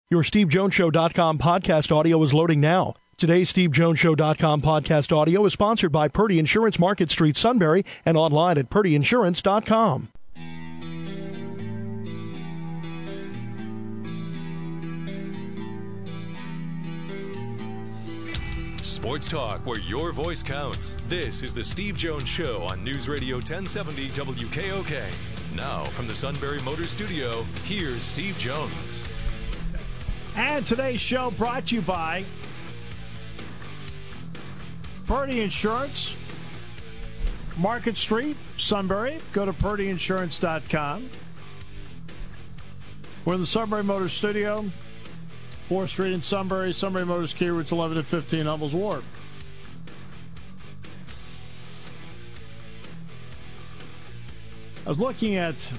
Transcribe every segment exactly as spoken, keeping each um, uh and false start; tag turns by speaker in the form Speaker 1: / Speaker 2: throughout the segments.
Speaker 1: Your Steve Jones Show dot com podcast audio is loading now. Today's Steve Jones Show dot com podcast audio is sponsored by Purdy Insurance, Market Street, Sunbury, and online at Purdy Insurance dot com.
Speaker 2: Sports talk where your voice counts. This is the Steve Jones Show on News Radio ten seventy W K O K. Now, from the Sunbury Motors Studio, here's Steve Jones.
Speaker 3: And today's show brought to you by Purdy Insurance, Market Street, Sunbury. Go to Purdy Insurance dot com. We're in the Sunbury Motors Studio, fourth Street in Sunbury. Sunbury Motors, Key routes eleven and fifteen, Hummel's Wharf. I was looking at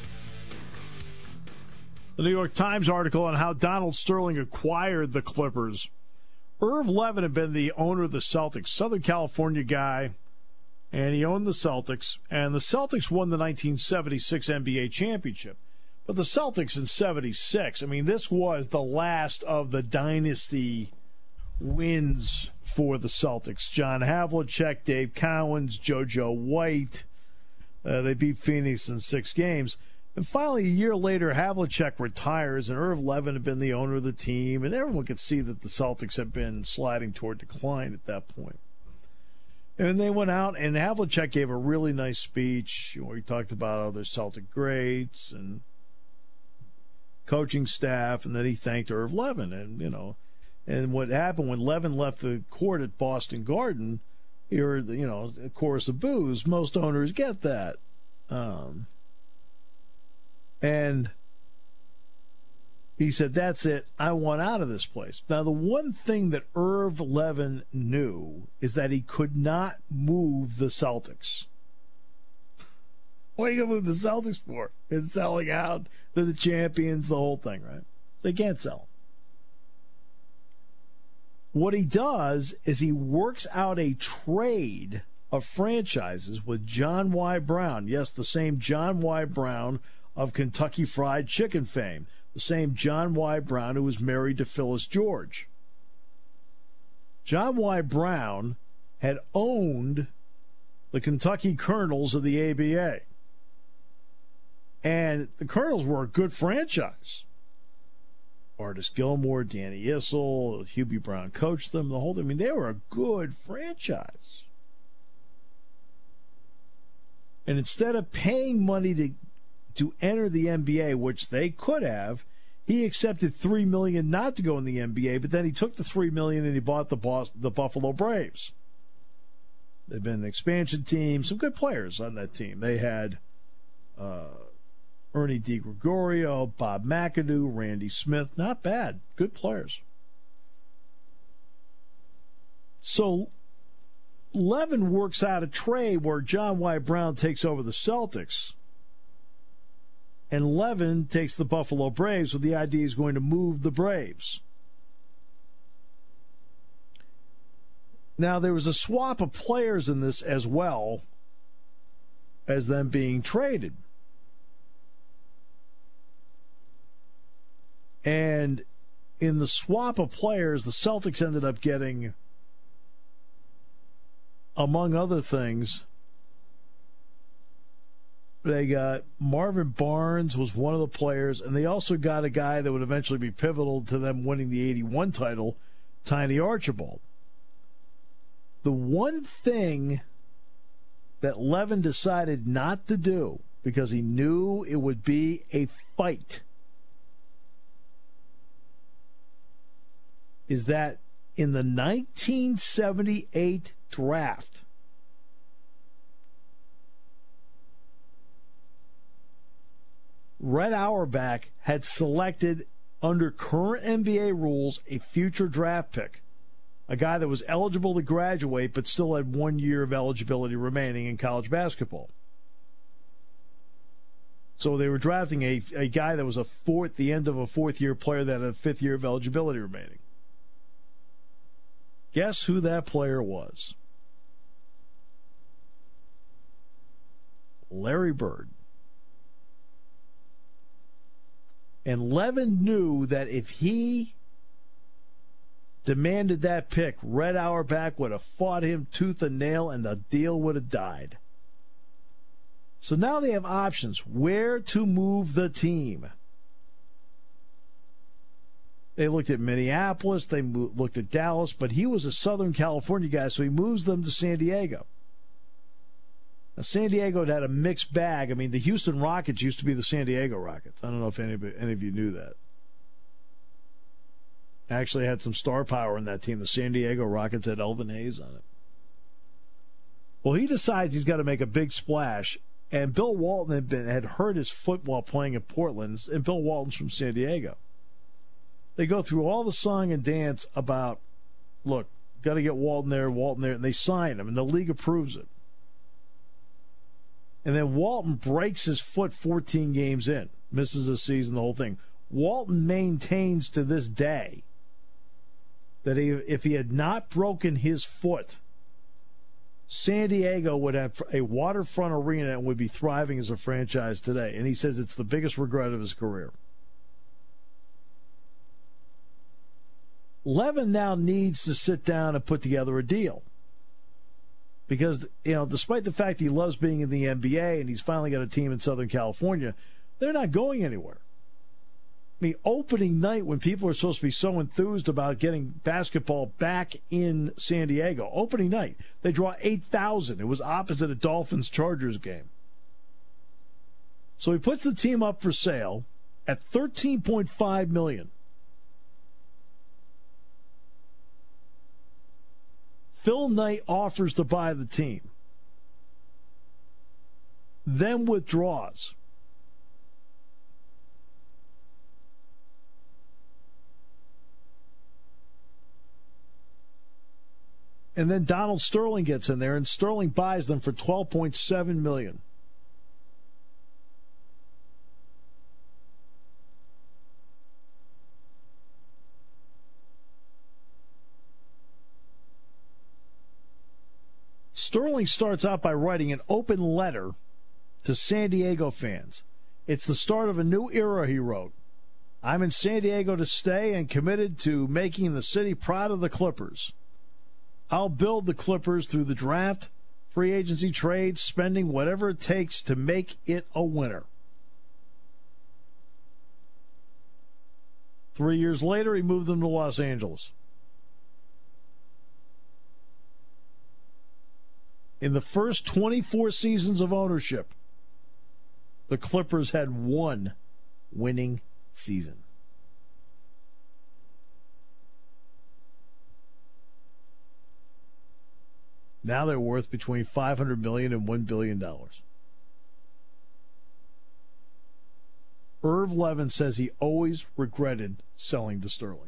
Speaker 3: the New York Times article on how Donald Sterling acquired the Clippers. Irv Levin had been the owner of the Celtics, Southern California guy, and he owned the Celtics. And the Celtics won the nineteen seventy-six N B A championship. But the Celtics in seventy-six, I mean, this was the last of the dynasty wins for the Celtics. John Havlicek, Dave Cowens, JoJo White. Uh, they beat Phoenix in six games. And finally, a year later, Havlicek retires, and Irv Levin had been the owner of the team, and everyone could see that the Celtics had been sliding toward decline at that point. And they went out, and Havlicek gave a really nice speech where he talked about other Celtic greats and coaching staff, and then he thanked Irv Levin. And, you know, and what happened when Levin left the court at Boston Garden, he heard, you know, a chorus of boos. Most owners get that. Um... And he said, that's it. I want out of this place. Now, the one thing that Irv Levin knew is that he could not move the Celtics. What are you going to move the Celtics for? It's selling out. They're the champions, the whole thing, right? They can't sell them. What he does is he works out a trade of franchises with John Y. Brown. Yes, the same John Y. Brown of Kentucky Fried Chicken fame, the same John Y. Brown who was married to Phyllis George. John Y. Brown had owned the Kentucky Colonels of the A B A. And the Colonels were a good franchise. Artis Gilmore, Danny Issel, Hubie Brown coached them, the whole thing. I mean, they were a good franchise. And instead of paying money to to enter the N B A, which they could have, he accepted three million dollars not to go in the N B A, but then he took the three million dollars and he bought the Boston, the Buffalo Braves. They've been an expansion team, some good players on that team. They had uh, Ernie DiGregorio, Bob McAdoo, Randy Smith. Not bad. Good players. So Levin works out a trade where John Y. Brown takes over the Celtics, and Levin takes the Buffalo Braves with the idea he's going to move the Braves. Now, there was a swap of players in this as well as them being traded. And in the swap of players, the Celtics ended up getting, among other things, they got Marvin Barnes was one of the players, and they also got a guy that would eventually be pivotal to them winning the eighty-one title, Tiny Archibald. The one thing that Levin decided not to do, because he knew it would be a fight, is that in the nineteen seventy-eight draft, Red Auerbach had selected, under current N B A rules, a future draft pick, a guy that was eligible to graduate but still had one year of eligibility remaining in college basketball. So they were drafting a, a guy that was a fourth, the end of a fourth-year player that had a fifth year of eligibility remaining. Guess who that player was? Larry Bird. And Levin knew that if he demanded that pick, Red Auerbach would have fought him tooth and nail, and the deal would have died. So now they have options where to move the team. They looked at Minneapolis, they looked at Dallas, but he was a Southern California guy, so he moves them to San Diego. Now, San Diego had had a mixed bag. I mean, the Houston Rockets used to be the San Diego Rockets. I don't know if any, any of you knew that. Actually had some star power in that team. The San Diego Rockets had Elvin Hayes on it. Well, he decides he's got to make a big splash, and Bill Walton had, been, had hurt his foot while playing in Portland, and Bill Walton's from San Diego. They go through all the song and dance about, look, got to get Walton there, Walton there, and they sign him, and the league approves it. And then Walton breaks his foot fourteen games in, misses a season, the whole thing. Walton maintains to this day that he, if he had not broken his foot, San Diego would have a waterfront arena and would be thriving as a franchise today. And he says it's the biggest regret of his career. Levin now needs to sit down and put together a deal. Because, you know, despite the fact he loves being in the N B A and he's finally got a team in Southern California, they're not going anywhere. I mean, opening night when people are supposed to be so enthused about getting basketball back in San Diego, opening night, they draw eight thousand. It was opposite a Dolphins-Chargers game. So he puts the team up for sale at thirteen point five million dollars. Phil Knight offers to buy the team, then withdraws. And then Donald Sterling gets in there, and Sterling buys them for twelve point seven million dollars. Sterling starts out by writing an open letter to San Diego fans. It's the start of a new era, he wrote. I'm in San Diego to stay and committed to making the city proud of the Clippers. I'll build the Clippers through the draft, free agency trades, spending whatever it takes to make it a winner. Three years later, he moved them to Los Angeles. In the first twenty-four seasons of ownership, the Clippers had one winning season. Now they're worth between five hundred million dollars and one billion dollars. Irv Levin says he always regretted selling to Sterling.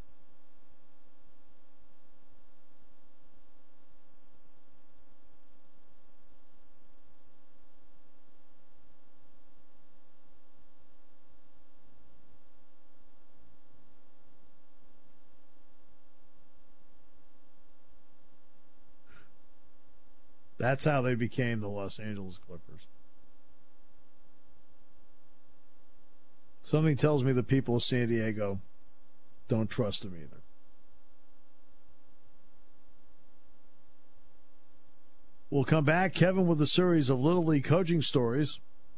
Speaker 3: That's how they became the Los Angeles Clippers. Something tells me the people of San Diego don't trust them either. We'll come back, Kevin, with a series of Little League coaching stories.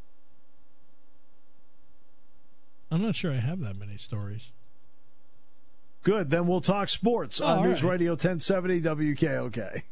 Speaker 1: I'm not sure I have that many stories.
Speaker 3: Good. Then we'll talk sports
Speaker 1: oh,
Speaker 3: on News
Speaker 1: right.
Speaker 3: Radio ten seventy W K O K.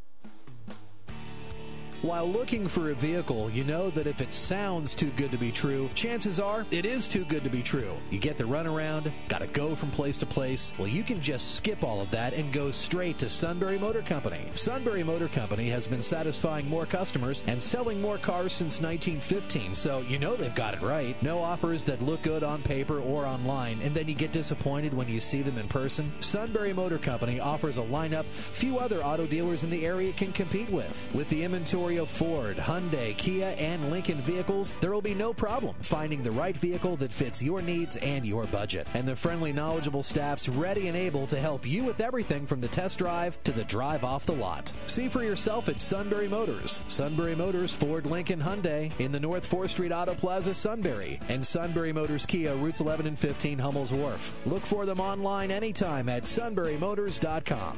Speaker 4: While looking for a vehicle, you know that if it sounds too good to be true, chances are it is too good to be true. You get the runaround, got to go from place to place. Well, you can just skip all of that and go straight to Sunbury Motor Company. Sunbury Motor Company has been satisfying more customers and selling more cars since nineteen fifteen, so you know they've got it right. No offers that look good on paper or online, and then you get disappointed when you see them in person. Sunbury Motor Company offers a lineup few other auto dealers in the area can compete with. With the inventory inventory of Ford, Hyundai, Kia, and Lincoln vehicles, there will be no problem finding the right vehicle that fits your needs and your budget. And the friendly, knowledgeable staff's ready and able to help you with everything from the test drive to the drive off the lot. See for yourself at Sunbury Motors. Sunbury Motors, Ford, Lincoln, Hyundai in the North fourth Street Auto Plaza, Sunbury, and Sunbury Motors Kia, routes eleven and fifteen, Hummel's Wharf. Look for them online anytime at sunbury motors dot com.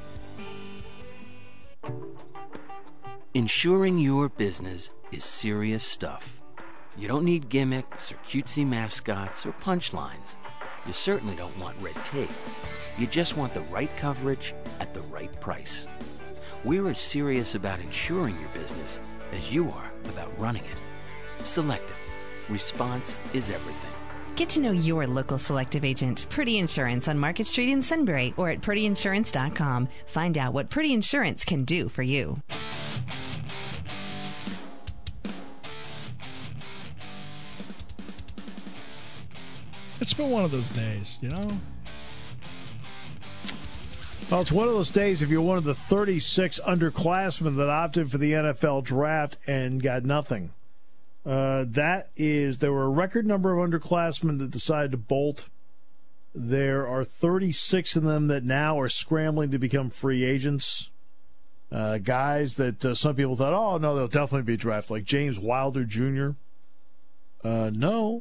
Speaker 5: Insuring your business is serious stuff. You don't need gimmicks or cutesy mascots or punchlines. You certainly don't want red tape. You just want the right coverage at the right price. We're as serious about insuring your business as you are about running it. Selective. Response is everything.
Speaker 6: Get to know your local Selective agent, Purdy Insurance, on Market Street in Sunbury or at purdy insurance dot com. Find out what Purdy Insurance can do for you.
Speaker 7: It's been one of those days, you know?
Speaker 3: Well, it's one of those days if you're one of the thirty-six underclassmen that opted for the N F L draft and got nothing. Uh, that is, there were a record number of underclassmen that decided to bolt. There are thirty-six of them that now are scrambling to become free agents. Uh, guys that uh, some people thought, oh, no, they'll definitely be drafted, like James Wilder Junior Uh, no.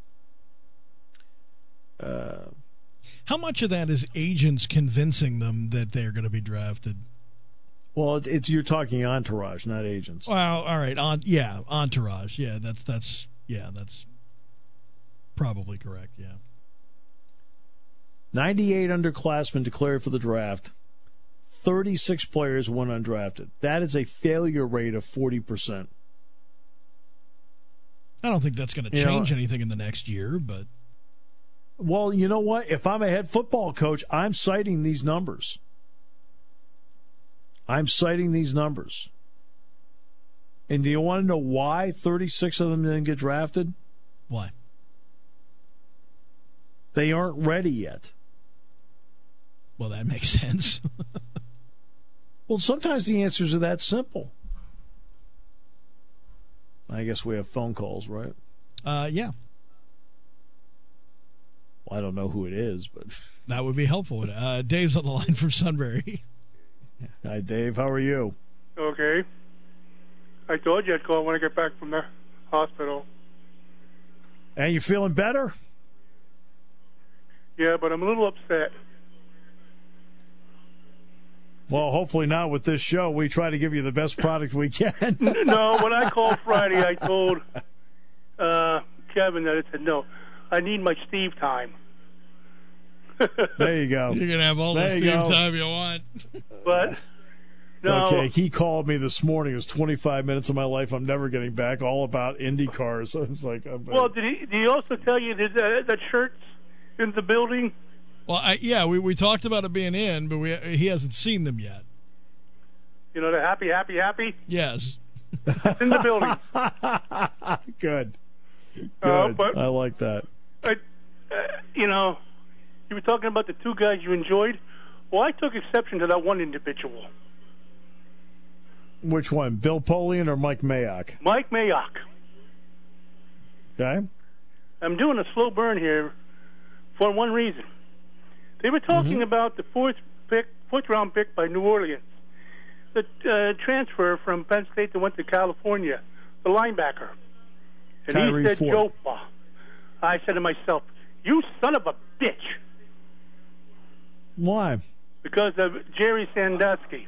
Speaker 3: Uh,
Speaker 7: How much of that is agents convincing them that they're going to be drafted?
Speaker 3: Well, it, it's you're talking entourage, not agents.
Speaker 7: Well, all right, on yeah, entourage. Yeah, that's that's yeah, that's probably correct. Yeah,
Speaker 3: ninety-eight underclassmen declared for the draft. thirty-six players went undrafted. That is a failure rate of forty percent.
Speaker 7: I don't think that's going to change you know, anything in the next year, but.
Speaker 3: Well, you know what? If I'm a head football coach, I'm citing these numbers. I'm citing these numbers. And do you want to know why thirty-six of them didn't get drafted?
Speaker 7: Why?
Speaker 3: They aren't ready yet.
Speaker 7: Well, that makes sense.
Speaker 3: Well, sometimes the answers are that simple. I guess we have phone calls, right?
Speaker 7: Uh, yeah.
Speaker 3: Well, I don't know who it is, but
Speaker 7: that would be helpful. Uh, Dave's on the line from Sunbury.
Speaker 3: Hi, Dave. How are you?
Speaker 8: Okay. I told you I'd call when I get back from the hospital.
Speaker 3: And you feeling better?
Speaker 8: Yeah, but I'm a little upset.
Speaker 3: Well, hopefully not with this show. We try to give you the best product we can.
Speaker 8: No, when I called Friday, I told uh, Kevin that I said, no, I need my Steve time.
Speaker 3: There you go.
Speaker 7: You're going to have all there the Steve go. time you want.
Speaker 8: But, no.
Speaker 3: It's okay. He called me this morning. It was twenty-five minutes of my life I'm never getting back, all about Indy cars. I was like, I'm
Speaker 8: well, did he, did he also tell you that, uh, that shirt's in the building?
Speaker 7: Well, I, yeah, we, we talked about it being in, but we, he hasn't seen them yet.
Speaker 8: You know, the happy, happy, happy?
Speaker 7: Yes.
Speaker 8: It's in the building.
Speaker 3: Good. Good.
Speaker 8: Uh, but
Speaker 3: I like that.
Speaker 8: I, uh, you know, you were talking about the two guys you enjoyed. Well, I took exception to that one individual.
Speaker 3: Which one, Bill Polian or Mike Mayock?
Speaker 8: Mike Mayock.
Speaker 3: Okay.
Speaker 8: I'm doing a slow burn here for one reason. They were talking mm-hmm. about the fourth pick, fourth round pick by New Orleans, the uh, transfer from Penn State that went to California, the linebacker. And
Speaker 3: Kyrie
Speaker 8: he said,
Speaker 3: Ford.
Speaker 8: Jopa. I said to myself, you son of a bitch.
Speaker 3: Why?
Speaker 8: Because of Jerry Sandusky.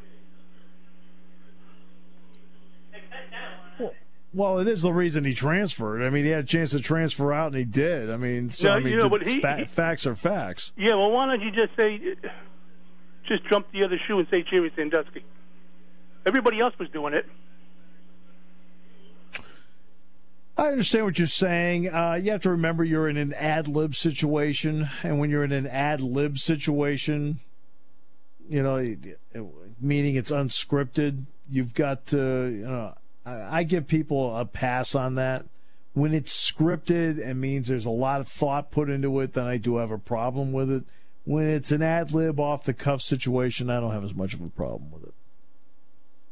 Speaker 3: Well, well, it is the reason he transferred. I mean, he had a chance to transfer out, and he did. I mean, so
Speaker 8: no,
Speaker 3: I mean,
Speaker 8: you know, but he,
Speaker 3: fa-
Speaker 8: he,
Speaker 3: facts are facts.
Speaker 8: Yeah, well, why don't you just say, just jump the other shoe and say Jerry Sandusky? Everybody else was doing it.
Speaker 3: I understand what you're saying. Uh, you have to remember you're in an ad-lib situation, and when you're in an ad-lib situation, you know, meaning it's unscripted, you've got to, you know, I, I give people a pass on that. When it's scripted and means there's a lot of thought put into it, then I do have a problem with it. When it's an ad-lib, off-the-cuff situation, I don't have as much of a problem with it.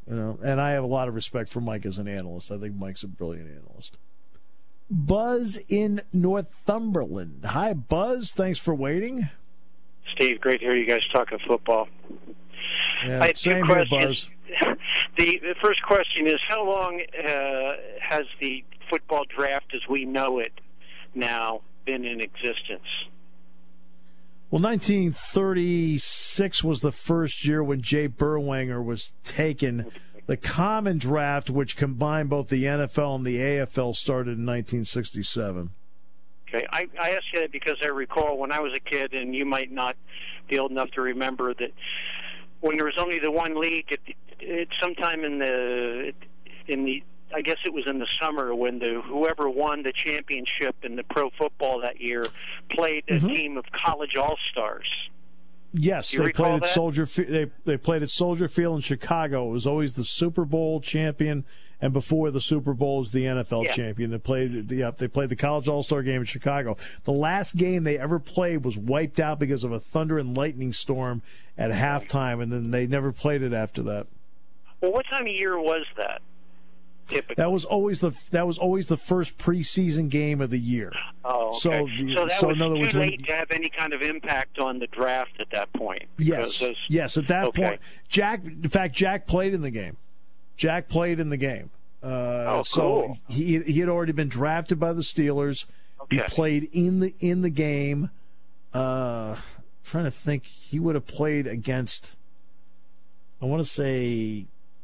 Speaker 3: You know, and I have a lot of respect for Mike as an analyst. I think Mike's a brilliant analyst. Buzz in Northumberland. Hi, Buzz. Thanks for waiting.
Speaker 9: Steve, great to hear you guys talking football.
Speaker 3: Yeah,
Speaker 9: I have
Speaker 3: same
Speaker 9: two
Speaker 3: here,
Speaker 9: questions.
Speaker 3: Buzz.
Speaker 9: The, the first question is, how long uh, has the football draft as we know it now been in existence?
Speaker 3: Well, nineteen thirty-six was the first year when Jay Berwanger was taken. The common draft, which combined both the N F L and the A F L, started in nineteen sixty-seven.
Speaker 9: Okay, I, I ask you that because I recall when I was a kid, and you might not be old enough to remember that when there was only the one league, it, it sometime in the in the I guess it was in the summer when the whoever won the championship in the pro football that year played a mm-hmm. team of college all-stars.
Speaker 3: Yes, they played at that? Soldier. They they played at Soldier Field in Chicago. It was always the Super Bowl champion, and before the Super Bowl was the N F L yeah. champion. They played the yeah, they played the college all-star game in Chicago. The last game they ever played was wiped out because of a thunder and lightning storm at halftime, and then they never played it after that.
Speaker 9: Well, what time of year was that? Typically.
Speaker 3: That was always the that was always the first preseason game of the year.
Speaker 9: Oh, okay.
Speaker 3: So,
Speaker 9: so that
Speaker 3: so
Speaker 9: was
Speaker 3: in other
Speaker 9: too
Speaker 3: words,
Speaker 9: late
Speaker 3: when,
Speaker 9: to have any kind of impact on the draft at that point.
Speaker 3: Yes,
Speaker 9: those,
Speaker 3: yes. At that
Speaker 9: okay.
Speaker 3: point, Jack. In fact, Jack played in the game. Jack played in the game. Uh,
Speaker 9: oh,
Speaker 3: so
Speaker 9: cool.
Speaker 3: he he had already been drafted by the Steelers.
Speaker 9: Okay.
Speaker 3: He played in the in the game. Uh, I'm trying to think, he would have played against. I want to say.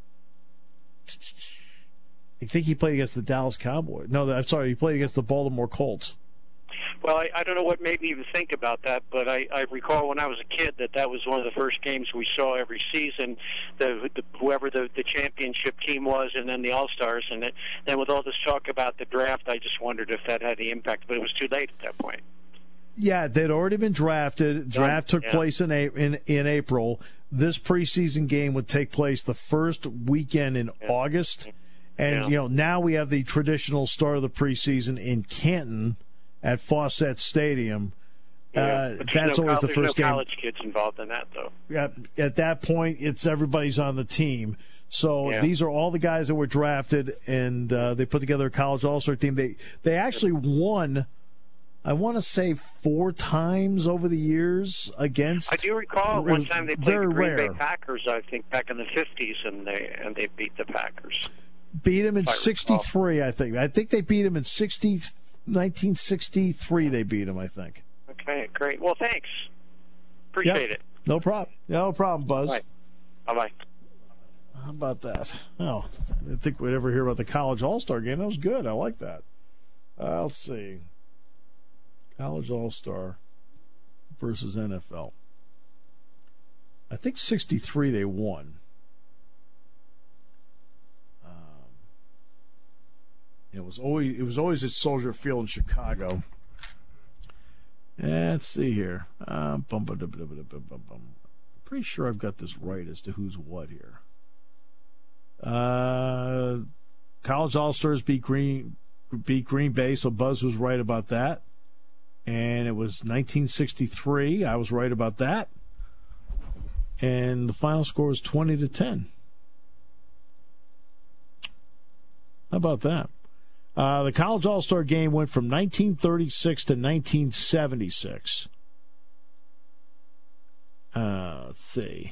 Speaker 3: I think he played against the Dallas Cowboys. No, I'm sorry, he played against the Baltimore Colts.
Speaker 9: Well, I, I don't know what made me even think about that, but I, I recall when I was a kid that that was one of the first games we saw every season, the, the whoever the, the championship team was, and then the All-Stars. And it, then with all this talk about the draft, I just wondered if that had any impact, but it was too late at that point.
Speaker 3: Yeah, they'd already been drafted. Draft took
Speaker 9: yeah.
Speaker 3: place in, in in April. This preseason game would take place the first weekend in
Speaker 9: yeah.
Speaker 3: August. And,
Speaker 9: yeah.
Speaker 3: you know, now we have the traditional start of the preseason in Canton at Fawcett Stadium.
Speaker 9: Yeah,
Speaker 3: uh, that's
Speaker 9: no,
Speaker 3: always the
Speaker 9: there's
Speaker 3: first
Speaker 9: no
Speaker 3: game.
Speaker 9: college kids involved in that, though.
Speaker 3: At, at that point, it's everybody's on the team. So
Speaker 9: yeah.
Speaker 3: these are all the guys that were drafted, and uh, they put together a college all-star team. They they actually won, I want to say, four times over the years against.
Speaker 9: I do recall one time they played the Green
Speaker 3: rare.
Speaker 9: Bay Packers, I think, back in the fifties, and they and they beat the Packers.
Speaker 3: Beat them in
Speaker 9: I
Speaker 3: sixty-three, I think. I think they beat them in sixty, nineteen sixty-three. They beat them, I think.
Speaker 9: Okay, great. Well, thanks. Appreciate
Speaker 3: yep.
Speaker 9: it.
Speaker 3: No problem. No problem, Buzz.
Speaker 9: Bye. Bye-bye.
Speaker 3: How about that? Oh, I didn't think we'd ever hear about the college all-star game. That was good. I like that. Uh, let's see. College all-star versus N F L. I think sixty-three they won. It was always it was always at Soldier Field in Chicago. And let's see here. Um, bum, bum, bum, bum, bum, bum, bum. I'm pretty sure I've got this right as to who's what here. Uh, college All-Stars beat Green beat Green Bay, so Buzz was right about that. And it was nineteen sixty-three. I was right about that. And the final score was twenty to ten. How about that? Uh, the College All-Star Game went from nineteen thirty-six to nineteen seventy-six. Uh, let's see.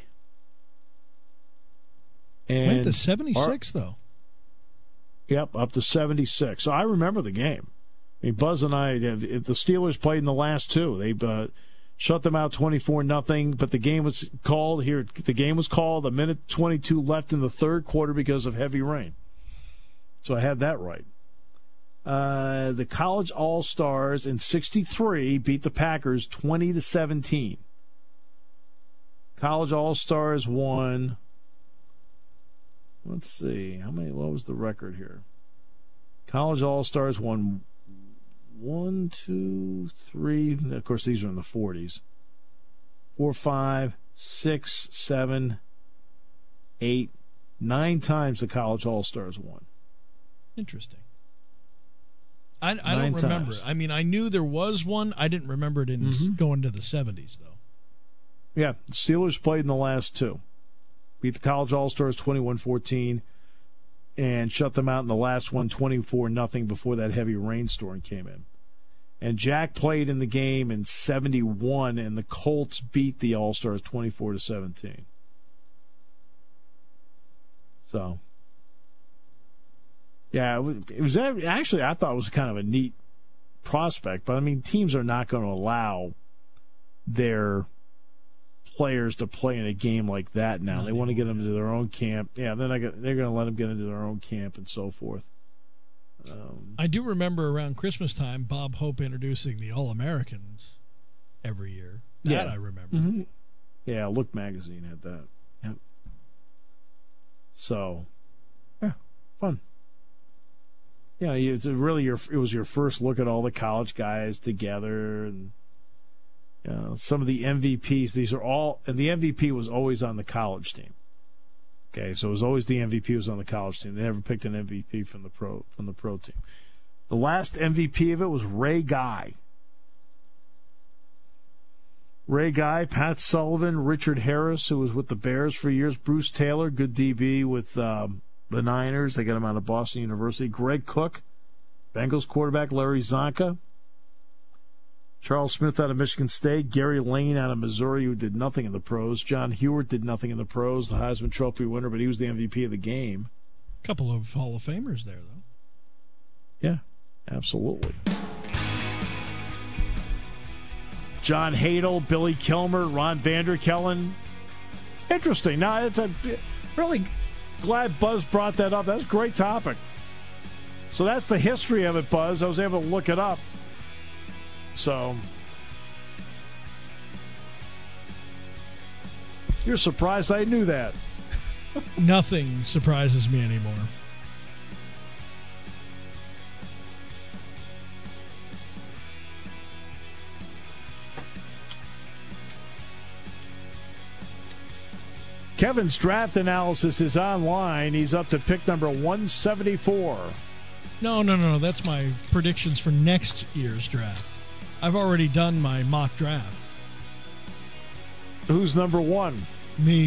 Speaker 3: And
Speaker 7: went to seventy-six,
Speaker 3: our,
Speaker 7: though.
Speaker 3: Yep, up to seventy-six. So I remember the game. I mean, Buzz and I, the Steelers played in the last two. They uh, shut them out twenty-four nothing, but the game was called here. The game was called a minute twenty-two left in the third quarter because of heavy rain. So I had that right. Uh, the College All-Stars in sixty-three beat the Packers twenty to seventeen. College All-Stars won. Let's see. How many? What was the record here? College All-Stars won one, two, three. Of course, these are in the forties. Four, five, six, seven, eight, nine times the College All-Stars won.
Speaker 7: Interesting. I, I don't remember.
Speaker 3: Times.
Speaker 7: I mean, I knew there was one. I didn't remember it in
Speaker 3: mm-hmm.
Speaker 7: going to the seventies, though.
Speaker 3: Yeah, the Steelers played in the last two. beat the College All-Stars twenty-one fourteen, and shut them out in the last one twenty-four nothing before that heavy rainstorm came in. And Jack played in the game in seventy-one, and the Colts beat the All-Stars twenty-four to seventeen. So, yeah, it was, it was actually, I thought it was kind of a neat prospect. But, I mean, teams are not going to allow their players to play in a game like that now. Not they want to get them into their own camp. Yeah, they're, not gonna, they're going to let them get into their own camp and so forth. Um,
Speaker 7: I do remember around Christmas time, Bob Hope introducing the All-Americans every year. That
Speaker 3: yeah.
Speaker 7: I remember.
Speaker 3: Mm-hmm. Yeah, Look Magazine had that. Yep. So, yeah, fun. Yeah, it's really your. It was your first look at all the college guys together, and you know, some of the M V Ps. These are all, and the M V P was always on the college team. Okay, so it was always the M V P was on the college team. They never picked an M V P from the pro from the pro team. The last M V P of it was Ray Guy. Ray Guy, Pat Sullivan, Richard Harris, who was with the Bears for years, Bruce Taylor, good D B with um, the Niners. They got him out of Boston University. Greg Cook, Bengals quarterback, Larry Zonka. Charles Smith out of Michigan State. Gary Lane out of Missouri, who did nothing in the pros. John Hewart did nothing in the pros, the Heisman Trophy winner, but he was the M V P of the game.
Speaker 7: A couple of Hall of Famers there, though.
Speaker 3: Yeah, absolutely. John Hadel, Billy Kilmer, Ron Vanderkellen. Interesting. Now, it's a really glad Buzz brought that up. That's a great topic. So that's the history of it, Buzz. I was able to look it up. So you're surprised I knew that.
Speaker 7: Nothing surprises me anymore.
Speaker 3: Kevin's draft analysis is online. He's up to pick number one seventy-four.
Speaker 7: No, no, no, no. That's my predictions for next year's draft. I've already done my mock draft.
Speaker 3: Who's number one?
Speaker 7: Me.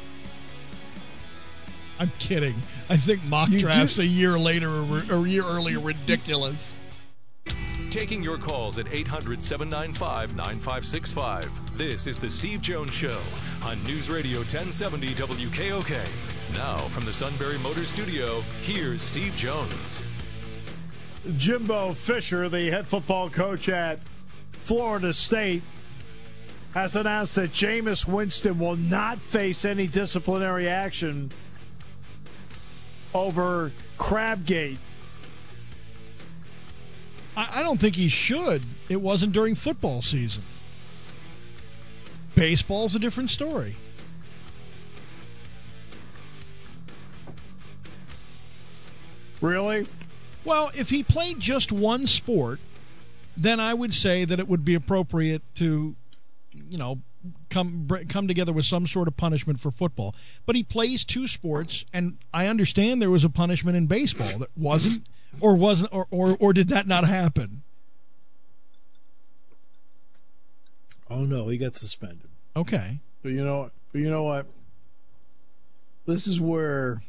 Speaker 7: I'm kidding. I think mock
Speaker 3: You
Speaker 7: drafts
Speaker 3: do-
Speaker 7: a year later or a year earlier ridiculous.
Speaker 2: Taking your calls at eight hundred, seven nine five, nine five six five. This is the Steve Jones Show on News Radio ten seventy W K O K. Now from the Sunbury Motors Studio, here's Steve Jones.
Speaker 3: Jimbo Fisher, the head football coach at Florida State, has announced that Jameis Winston will not face any disciplinary action over Crabgate.
Speaker 7: I, I don't think he should. It wasn't during football season. Baseball's a different story.
Speaker 3: Really?
Speaker 7: Well, if he played just one sport, then I would say that it would be appropriate to, you know, come come together with some sort of punishment for football. But he plays two sports, and I understand there was a punishment in baseball that wasn't, or wasn't, or or, or did that not happen?
Speaker 3: Oh no, he got suspended.
Speaker 7: Okay,
Speaker 3: but you know, but you know what? This is where.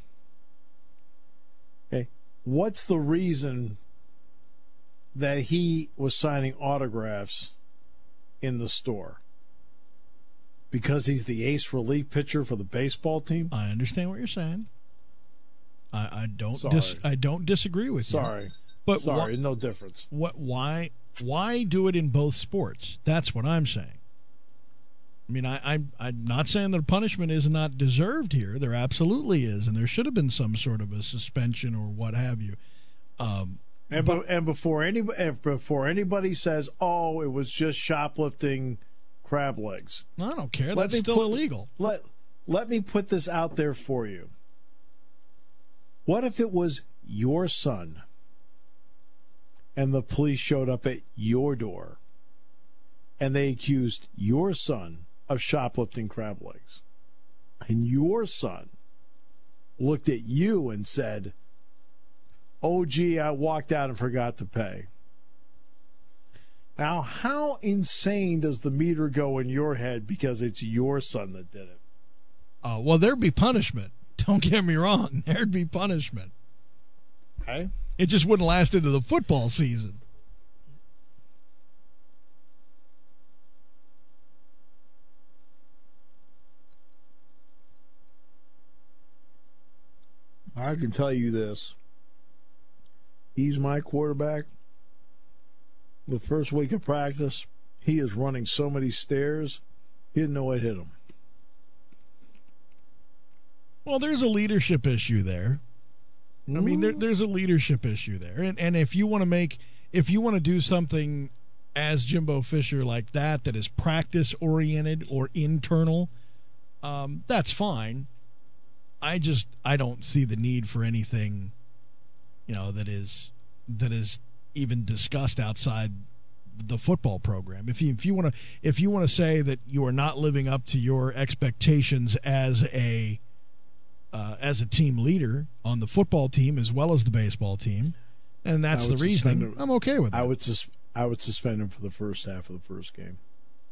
Speaker 3: Okay, what's the reason that he was signing autographs in the store? Because he's the ace relief pitcher for the baseball team?
Speaker 7: I understand what you're saying. I, I don't
Speaker 3: Sorry.
Speaker 7: dis, I don't disagree with you.
Speaker 3: Sorry.
Speaker 7: But
Speaker 3: Sorry,
Speaker 7: wh-
Speaker 3: no difference.
Speaker 7: What why why do it in both sports? That's what I'm saying. I mean, I, I'm I'm not saying that punishment is not deserved here. There absolutely is, and there should have been some sort of a suspension or what have you. Um,
Speaker 3: and but, and before any and before anybody says, "Oh, it was just shoplifting crab legs,"
Speaker 7: I don't care.
Speaker 3: Let
Speaker 7: That's
Speaker 3: me
Speaker 7: still
Speaker 3: put-
Speaker 7: illegal.
Speaker 3: Let Let me put this out there for you. What if it was your son, and the police showed up at your door, and they accused your son of shoplifting crab legs, and your son looked at you and said, "Oh, gee, I walked out and forgot to pay." Now, how insane does the meter go in your head because it's your son that did it?
Speaker 7: Uh, well, there'd be punishment. Don't get me wrong. There'd be punishment.
Speaker 3: Okay.
Speaker 7: It just wouldn't last into the football season.
Speaker 3: I can tell you this. He's my quarterback. The first week of practice, he is running so many stairs, he didn't know what hit him.
Speaker 7: Well, there's a leadership issue there. I mean, there, there's a leadership issue there. And and if you want to make, if you want to do something as Jimbo Fisher like that, that is practice-oriented or internal, um, that's fine. I just, I don't see the need for anything, you know, that is, that is even discussed outside the football program. If you, if you want to, if you want to say that you are not living up to your expectations as a, Uh, as a team leader on the football team as well as the baseball team, and that's the reasoning, him. I'm okay with that.
Speaker 3: I would sus- I would suspend him for the first half of the first game.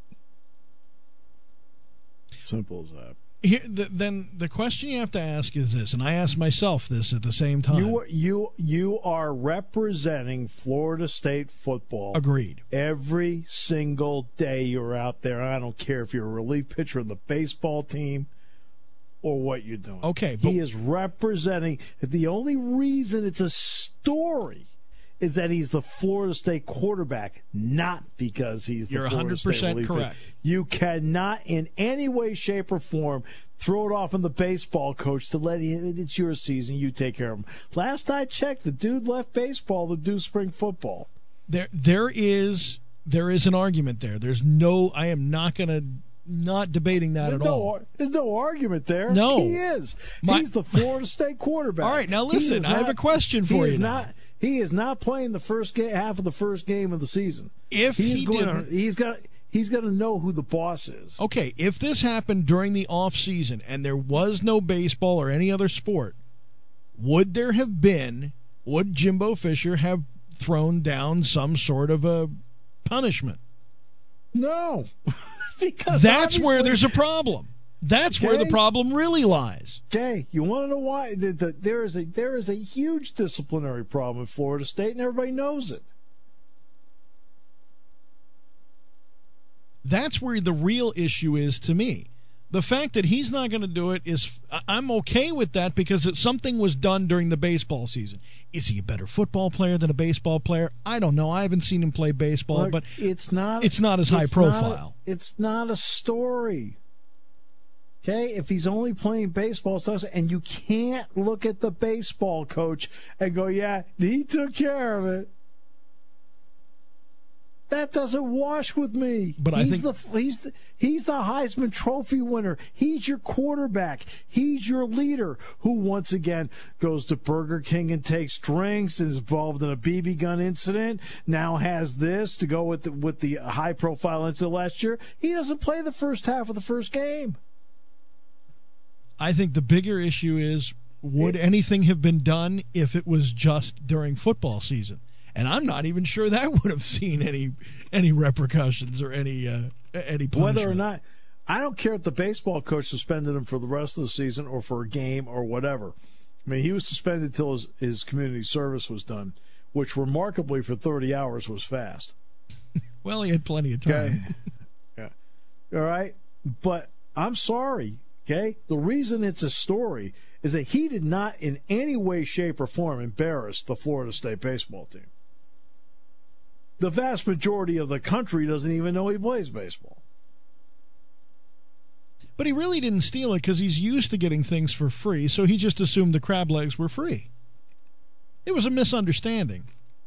Speaker 3: Simple as that.
Speaker 7: Here, the, then the question you have to ask is this, and I ask myself this at the same time.
Speaker 3: You you you are representing Florida State football.
Speaker 7: Agreed.
Speaker 3: Every single day you're out there. I don't care if you're a relief pitcher of the baseball team or what you're doing.
Speaker 7: Okay, but
Speaker 3: he is representing. The only reason it's a story is that he's the Florida State quarterback, not because he's the
Speaker 7: you're
Speaker 3: Florida
Speaker 7: one hundred percent
Speaker 3: State
Speaker 7: correct.
Speaker 3: You cannot, in any way, shape, or form, throw it off on the baseball coach to let him. It's your season. You take care of him. Last I checked, the dude left baseball to do spring football.
Speaker 7: There, there is, there is an argument there. There's no. I am not going to. Not debating that
Speaker 3: there's
Speaker 7: at
Speaker 3: no,
Speaker 7: all.
Speaker 3: There's no argument there.
Speaker 7: No.
Speaker 3: He is.
Speaker 7: My,
Speaker 3: He's the Florida State quarterback.
Speaker 7: All right, now listen, I
Speaker 3: not,
Speaker 7: have a question for
Speaker 3: he
Speaker 7: you
Speaker 3: is
Speaker 7: now.
Speaker 3: Not, he is not playing the first game, half of the first game of the season.
Speaker 7: If
Speaker 3: he's
Speaker 7: he
Speaker 3: going
Speaker 7: didn't,
Speaker 3: to, he's got he's going to know who the boss is.
Speaker 7: Okay, if this happened during the off season and there was no baseball or any other sport, would there have been? Would Jimbo Fisher have thrown down some sort of a punishment?
Speaker 3: No. Because
Speaker 7: that's where there's a problem. That's
Speaker 3: okay.
Speaker 7: where the problem really lies.
Speaker 3: Okay, you want to know why? The, the, there is a there is a huge disciplinary problem in Florida State, and everybody knows it.
Speaker 7: That's where the real issue is to me. The fact that he's not going to do it is, I'm okay with that because it, something was done during the baseball season. Is he a better football player than a baseball player? I don't know. I haven't seen him play baseball,
Speaker 3: Look,
Speaker 7: but
Speaker 3: it's not.
Speaker 7: It's not as high
Speaker 3: it's
Speaker 7: profile.
Speaker 3: Not, it's not a story. Okay, if he's only playing baseball stuff, and you can't look at the baseball coach and go, "Yeah, he took care of it." That doesn't wash with me.
Speaker 7: But
Speaker 3: he's
Speaker 7: I think
Speaker 3: the he's the, he's the Heisman Trophy winner. He's your quarterback. He's your leader, who once again goes to Burger King and takes drinks, is involved in a B B gun incident. Now has this to go with the, with the high profile incident last year. He doesn't play the first half of the first game.
Speaker 7: I think the bigger issue is, would it, anything have been done if it was just during football season? And I'm not even sure that would have seen any any repercussions or any uh, any punishment.
Speaker 3: Whether or not, I don't care if the baseball coach suspended him for the rest of the season or for a game or whatever. I mean, he was suspended until his, his community service was done, which remarkably for thirty hours was fast.
Speaker 7: Well, he had plenty of time.
Speaker 3: Okay. Yeah. All right. But I'm sorry. Okay. The reason it's a story is that he did not in any way, shape, or form embarrass the Florida State baseball team. The vast majority of the country doesn't even know he plays baseball.
Speaker 7: But he really didn't steal it because he's used to getting things for free, so he just assumed the crab legs were free. It was a misunderstanding.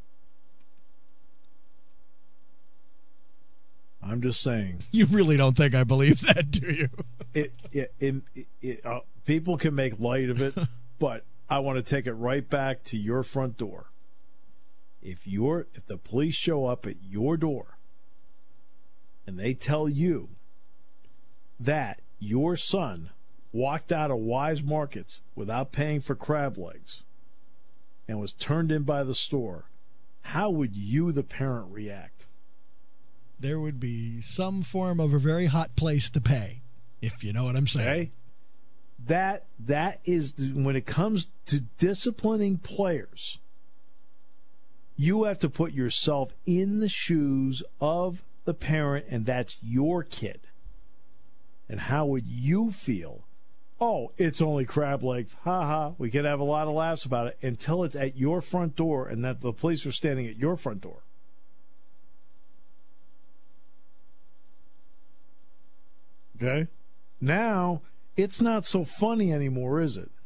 Speaker 3: I'm just saying.
Speaker 7: You really don't think I believe that, do you?
Speaker 3: It, it, it, it, it uh, people can make light of it, but I want to take it right back to your front door. If you're, if the police show up at your door and they tell you that your son walked out of Wise Markets without paying for crab legs and was turned in by the store, how would you, the parent, react?
Speaker 7: There would be some form of a very hot place to pay, if you know what I'm saying.
Speaker 3: Okay? that that is when it comes to disciplining players, you have to put yourself in the shoes of the parent, and that's your kid. And how would you feel? Oh, it's only crab legs. Ha ha. We can have a lot of laughs about it until it's at your front door and that the police are standing at your front door. Okay? Now, it's not so funny anymore, is it?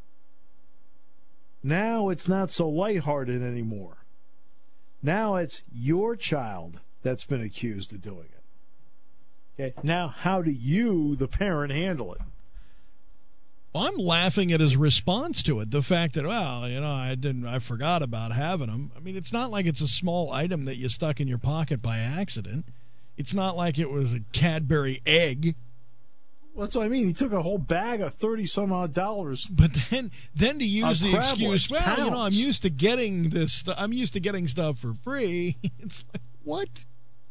Speaker 3: Now it's not so lighthearted anymore. Now it's your child that's been accused of doing it. Okay? Now, how do you, the parent, handle it?
Speaker 7: Well, I'm laughing at his response to it. The fact that, well, you know, I didn't, I forgot about having them. I mean, it's not like it's a small item that you stuck in your pocket by accident. It's not like it was a Cadbury egg.
Speaker 3: That's what I mean. He took a whole bag of thirty some odd dollars.
Speaker 7: But then, then to use the excuse, well,
Speaker 3: pounds.
Speaker 7: you know, I'm used to getting this. St- I'm used to getting stuff for free. It's like, what?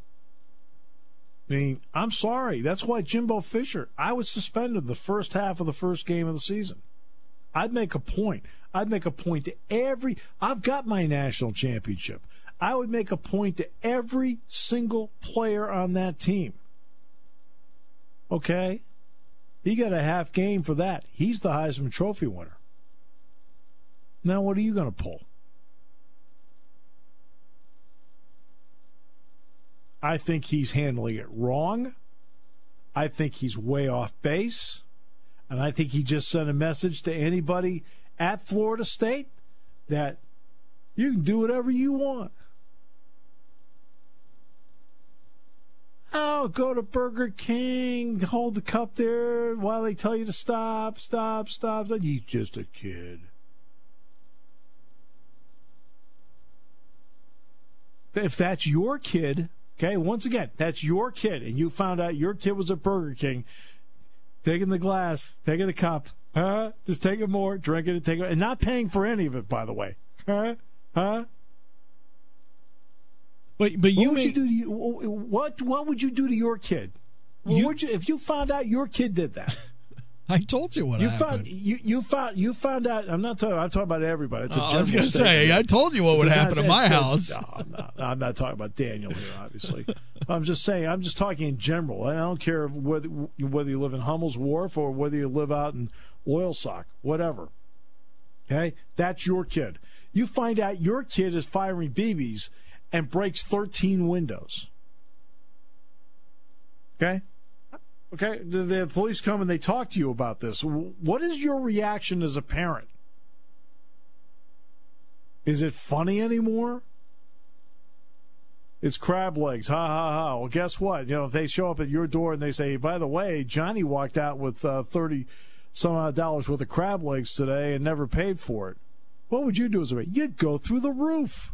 Speaker 3: I mean, I'm sorry. That's why Jimbo Fisher, I would suspend him the first half of the first game of the season. I'd make a point. I'd make a point to every. I've got my national championship. I would make a point to every single player on that team. Okay? He got a half game for that. He's the Heisman Trophy winner. Now, what are you going to pull? I think he's handling it wrong. I think he's way off base. And I think he just sent a message to anybody at Florida State that you can do whatever you want. Oh, go to Burger King, hold the cup there while they tell you to stop, stop, stop. He's just a kid. If that's your kid, okay, once again, that's your kid, and you found out your kid was at Burger King, taking the glass, taking the cup, huh? Just taking more, drinking it, taking it, and not paying for any of it, by the way. Huh? Huh?
Speaker 7: But but you
Speaker 3: what would
Speaker 7: may,
Speaker 3: you do to you, what what would you do to your kid?
Speaker 7: You,
Speaker 3: would you, if you found out your kid did that?
Speaker 7: I told you what
Speaker 3: you
Speaker 7: happened.
Speaker 3: Found, you you found you found out. I'm not talking. I'm talking about everybody. It's a
Speaker 7: oh, I was
Speaker 3: going to
Speaker 7: say. I told you what
Speaker 3: it's
Speaker 7: would
Speaker 3: a,
Speaker 7: happen at my house.
Speaker 3: No, I'm not, I'm not talking about Daniel here, obviously. I'm just saying. I'm just talking in general. I don't care whether whether you live in Hummel's Wharf or whether you live out in Loyalsock, whatever. Okay, that's your kid. You find out your kid is firing B Bs and breaks thirteen windows. Okay? Okay? The, the police come and they talk to you about this. What is your reaction as a parent? Is it funny anymore? It's crab legs. Ha, ha, ha. Well, guess what? You know, if they show up at your door and they say, by the way, Johnny walked out with uh, thirty some odd dollars worth of crab legs today and never paid for it. What would you do as a parent? You'd go through the roof.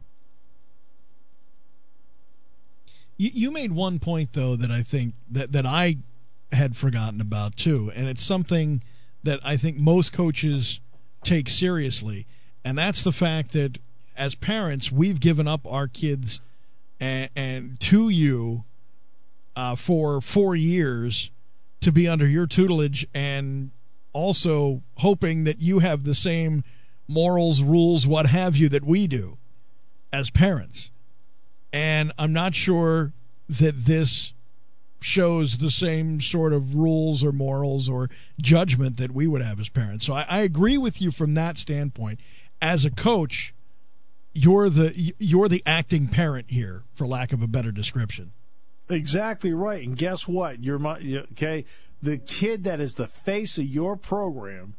Speaker 7: You, you made one point, though, that I think that, that I had forgotten about, too, and it's something that I think most coaches take seriously, and that's the fact that as parents, we've given up our kids and, and to you uh, for four years to be under your tutelage, and also hoping that you have the same morals, rules, what have you, that we do as parents. And I'm not sure that this shows the same sort of rules or morals or judgment that we would have as parents. So I, I agree with you from that standpoint. As a coach, you're the you're the acting parent here, for lack of a better description.
Speaker 3: Exactly right. And guess what? You're my, okay. The kid that is the face of your program,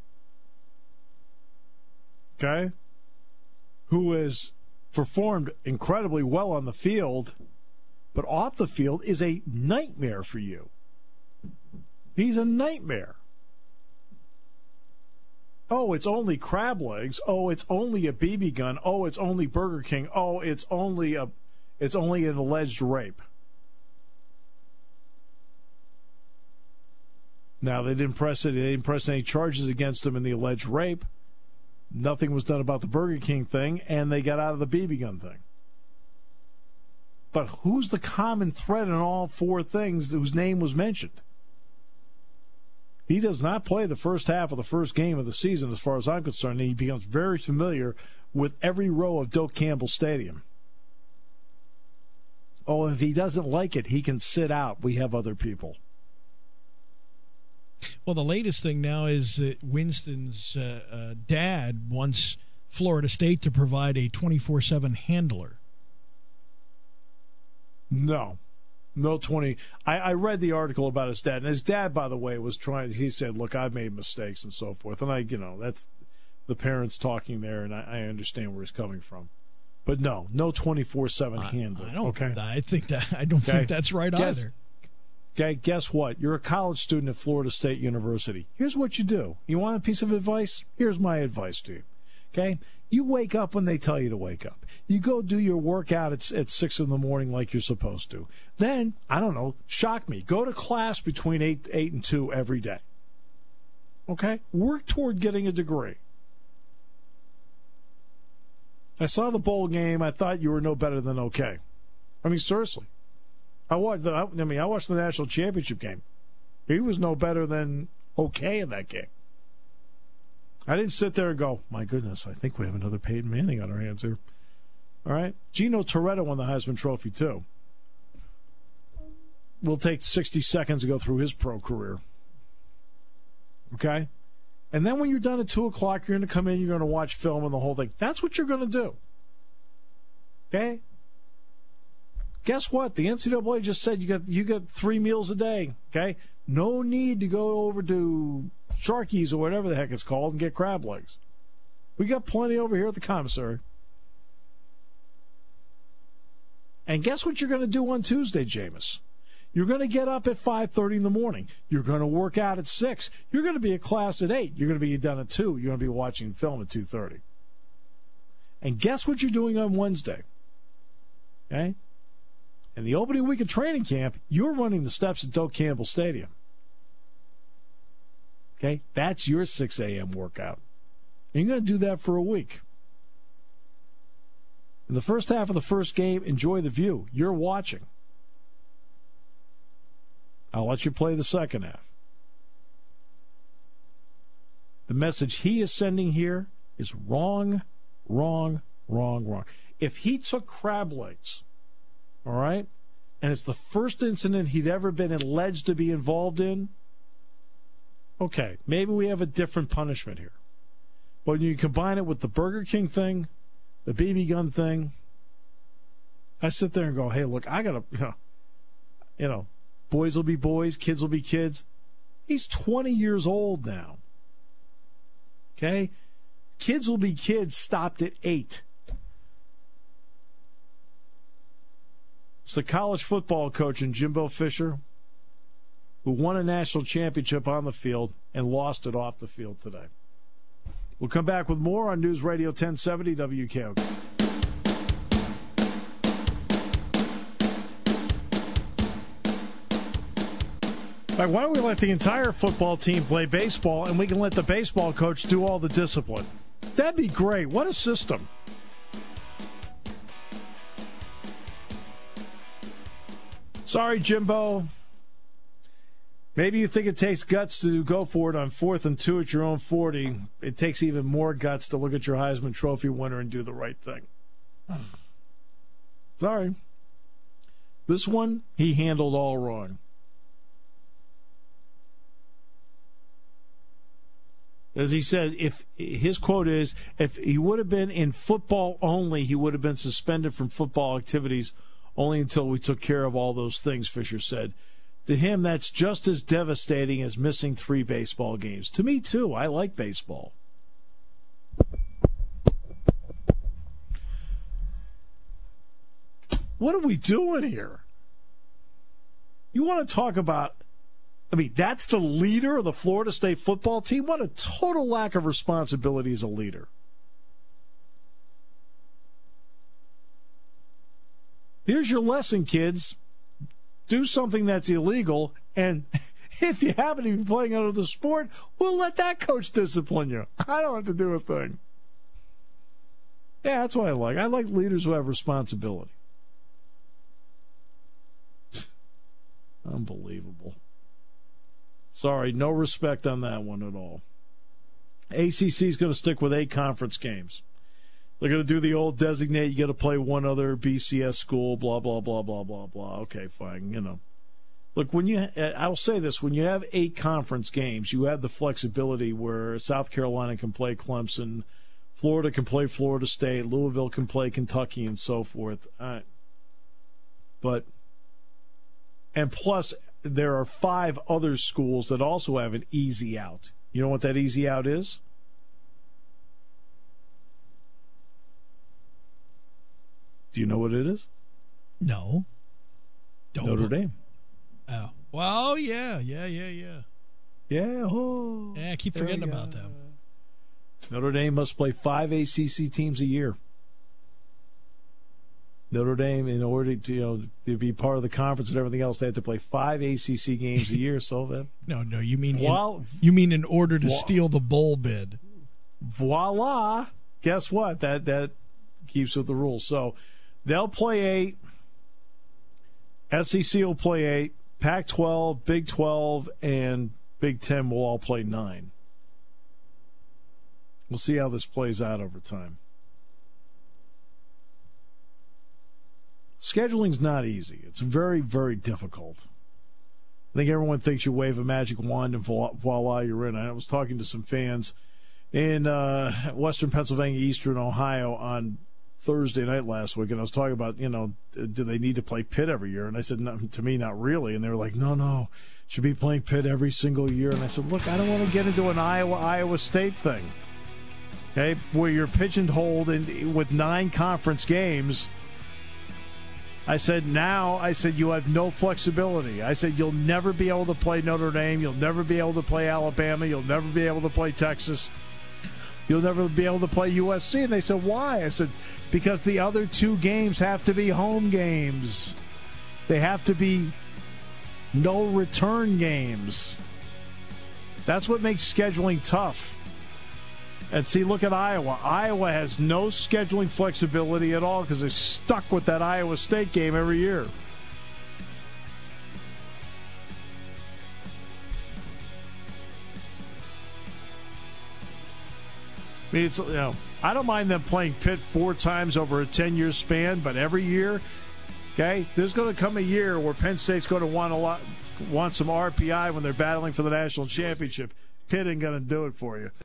Speaker 3: okay, who is performed incredibly well on the field, but off the field is a nightmare for you. He's a nightmare. Oh, it's only crab legs. Oh, it's only a B B gun. Oh, it's only Burger King. Oh, it's only a, it's only an alleged rape. Now, they didn't press it. They didn't press any charges against him in the alleged rape. Nothing was done about the Burger King thing, and they got out of the B B gun thing. But who's the common thread in all four things whose name was mentioned? He does not play the first half of the first game of the season, as far as I'm concerned, and he becomes very familiar with every row of Doak Campbell Stadium. Oh, if he doesn't like it, he can sit out. We have other people.
Speaker 7: Well, the latest thing now is that Winston's uh, uh, dad wants Florida State to provide a twenty-four seven handler.
Speaker 3: No. No twenty. I, I read the article about his dad, and his dad, by the way, was trying. He said, "Look, I've made mistakes and so forth." And I, you know, that's the parents talking there, and I, I understand where he's coming from. But no, no twenty-four seven handler.
Speaker 7: I don't.
Speaker 3: Okay.
Speaker 7: I think that. I don't
Speaker 3: okay.
Speaker 7: think that's right
Speaker 3: guess,
Speaker 7: either.
Speaker 3: Okay. Guess what? You're a college student at Florida State University. Here's what you do. You want a piece of advice? Here's my advice to you. Okay. You wake up when they tell you to wake up. You go do your workout at, at six in the morning like you're supposed to. Then, I don't know, shock me. Go to class between eight, eight and two every day. Okay? Work toward getting a degree. I saw the bowl game. I thought you were no better than okay. I mean, seriously. I watched the, I mean, I watched the national championship game. He was no better than okay in that game. I didn't sit there and go, my goodness, I think we have another Peyton Manning on our hands here. All right? Gino Toretto won the Heisman Trophy, too. We'll take sixty seconds to go through his pro career. Okay? And then when you're done at two o'clock, you're going to come in, you're going to watch film and the whole thing. That's what you're going to do. Okay? Guess what? The N C double A just said you got you got three meals a day. Okay? No need to go over to Sharky's or whatever the heck it's called and get crab legs. We got plenty over here at the commissary. And guess what you're going to do on Tuesday, Jameis? You're going to get up at five thirty in the morning. You're going to work out at six. You're going to be at class at eight. You're going to be done at two. You're going to be watching film at two thirty. And guess what you're doing on Wednesday? Okay? In the opening week of training camp, you're running the steps at Doak Campbell Stadium. Okay? That's your six a.m. workout. And you're going to do that for a week. In the first half of the first game, enjoy the view. You're watching. I'll let you play the second half. The message he is sending here is wrong, wrong, wrong, wrong. If he took crab legs, all right, and it's the first incident he'd ever been alleged to be involved in, okay, maybe we have a different punishment here. But when you combine it with the Burger King thing, the B B gun thing, I sit there and go, hey, look, I got to, you know, you know, boys will be boys, kids will be kids. He's twenty years old now. Okay? Kids will be kids stopped at eight. It's the college football coach in Jimbo Fisher who won a national championship on the field and lost it off the field today. We'll come back with more on News Radio ten seventy W K O K. All right, why don't we let the entire football team play baseball and we can let the baseball coach do all the discipline? That'd be great. What a system. Sorry, Jimbo. Maybe you think it takes guts to go for it on fourth and two at your own forty. It takes even more guts to look at your Heisman Trophy winner and do the right thing. Sorry. This one, he handled all wrong. As he said, if his quote is, if he would have been in football only, he would have been suspended from football activities only until we took care of all those things, Fisher said. To him, that's just as devastating as missing three baseball games. To me, too. I like baseball. What are we doing here? You want to talk about, I mean, that's the leader of the Florida State football team? What a total lack of responsibility as a leader. Here's your lesson, kids. Do something that's illegal, and if you happen to be playing out of the sport, we'll let that coach discipline you. I don't have to do a thing. Yeah, that's what I like. I like leaders who have responsibility. Unbelievable. Sorry, no respect on that one at all. A C C is going to stick with eight conference games. They're going to do the old designate. You got to play one other B C S school, blah, blah, blah, blah, blah, blah. Okay, fine, you know. Look, when you, I'll say this, when you have eight conference games, you have the flexibility where South Carolina can play Clemson, Florida can play Florida State, Louisville can play Kentucky, and so forth. Uh, but, and plus, there are five other schools that also have an easy out. You know what that easy out is? Do you know what it is?
Speaker 7: No. Don't
Speaker 3: Notre Dame.
Speaker 7: Oh. Well, yeah, yeah, yeah, yeah.
Speaker 3: Yeah. Oh,
Speaker 7: yeah, I keep forgetting about them.
Speaker 3: Notre Dame must play five A C C teams a year. Notre Dame, in order to, you know, to be part of the conference and everything else, they have to play five A C C games a year. So that
Speaker 7: no, no, you mean
Speaker 3: voila,
Speaker 7: in, you mean in order to
Speaker 3: voila,
Speaker 7: steal the bowl bid.
Speaker 3: Voila! Guess what? That that keeps with the rules. So they'll play eight. S E C will play eight. Pac twelve, Big twelve, and Big ten will all play nine. We'll see how this plays out over time. Scheduling's not easy. It's very, very difficult. I think everyone thinks you wave a magic wand and voila, you're in. I was talking to some fans in uh, Western Pennsylvania, Eastern Ohio on Thursday night last week, and I was talking about, you know, do they need to play Pitt every year? And I said, no, to me, not really. And they were like, no, no, should be playing Pitt every single year. And I said, look, I don't want to get into an Iowa Iowa State thing, okay, where you're pigeonholed in, with nine conference games. I said, now, I said, you have no flexibility. I said, you'll never be able to play Notre Dame. You'll never be able to play Alabama. You'll never be able to play Texas. You'll never be able to play U S C. And they said, why? I said, because the other two games have to be home games. They have to be no return games. That's what makes scheduling tough. And see, look at Iowa. Iowa has no scheduling flexibility at all because they're stuck with that Iowa State game every year. I mean, it's, you know, I don't mind them playing Pitt four times over a ten-year span, but every year, okay, there's going to come a year where Penn State's going to want a lot, want some R P I when they're battling for the national championship. Pitt ain't going to do it for you.